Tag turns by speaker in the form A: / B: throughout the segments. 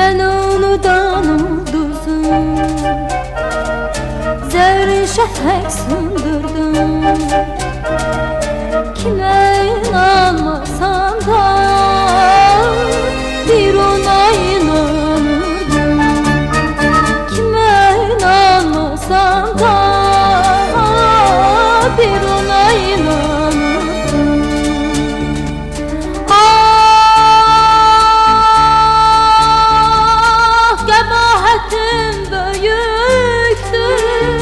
A: Ben unudan ulduzum, zerrin şefek sındırdım. Kime inanmasam da bir ona inanırdım. Kime inanmasam da bir ona inanırdım. Kabahatim büyüktür.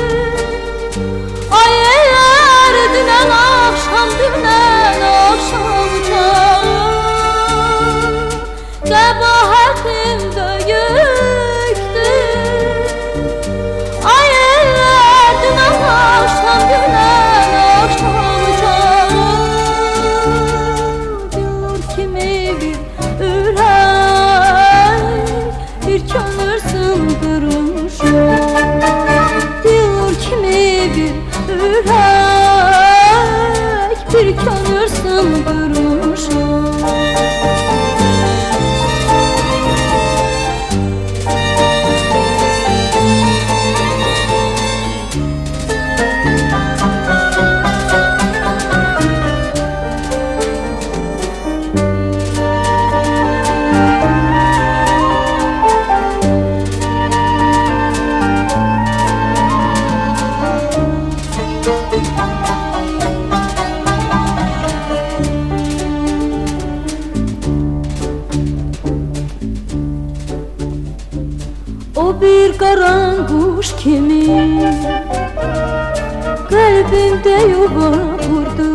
A: Ay eğer dünen akşam çağır, kabahatim büyüktür. Ay eğer dünen akşam çağır, diyor kimi bir ürek bir kömür sındırmış. Diyor kimi bir ürek bir kömür sındırmış. O bir karanguş kimi kalbimde yuva kurdu.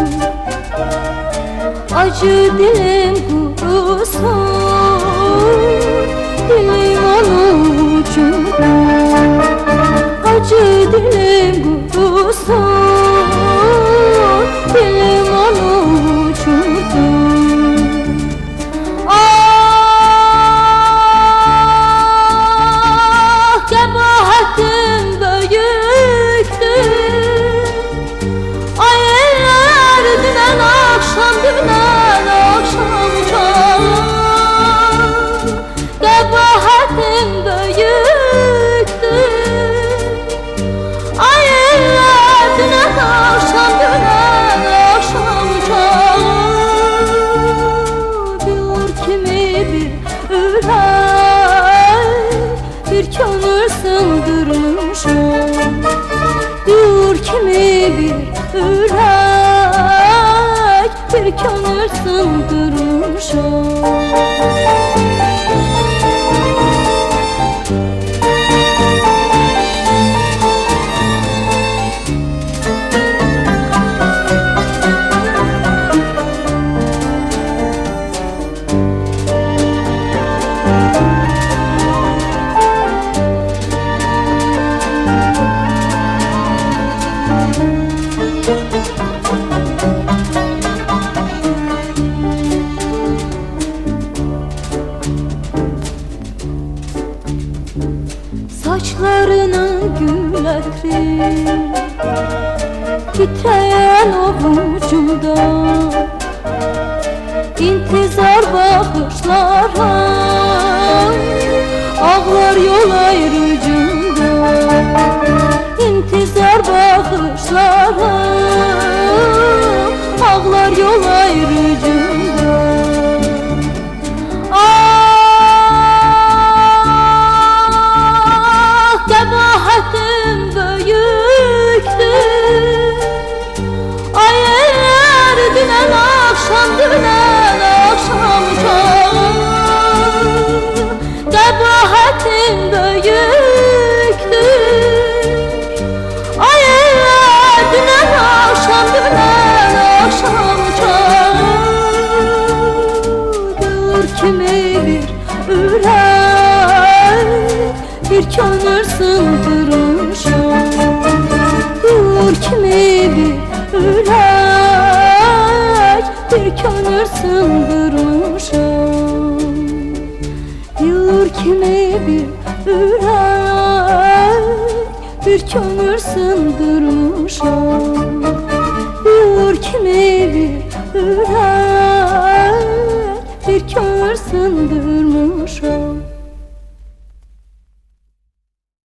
A: Acı dilim kurusun, dilim onun ucunda. Acı dilim kurusun, dilim onun ucunda. Kabahatim büyüktür. Ay eğer dünen akşam çağır, kabahatim büyüktür. Ay eğer dünen akşam çağır, diyor kimi bir ürek bir kömür sındırmış. Diyor kimi bir ürek bir kömür sındırmış. Saçlarının gül etri titreyen avucumda, intizar bakışlara ağlar yol ayrıcında. İntizar bakışlara ağlar yol ayrıcında. Kabahatim büyüktür. Ay eğer dünen akşam çağır, kabahatim büyüktür. Ay eğer dünen akşam çağır, diyor kimi bir ürek bir kömür sındırmış. Diyor kimi bir ürek bir kömür sındırmış. Diyor kimi bir ürek bir kömür sındırmış. Diyor kimi bir ürek bir kömür sındırmış.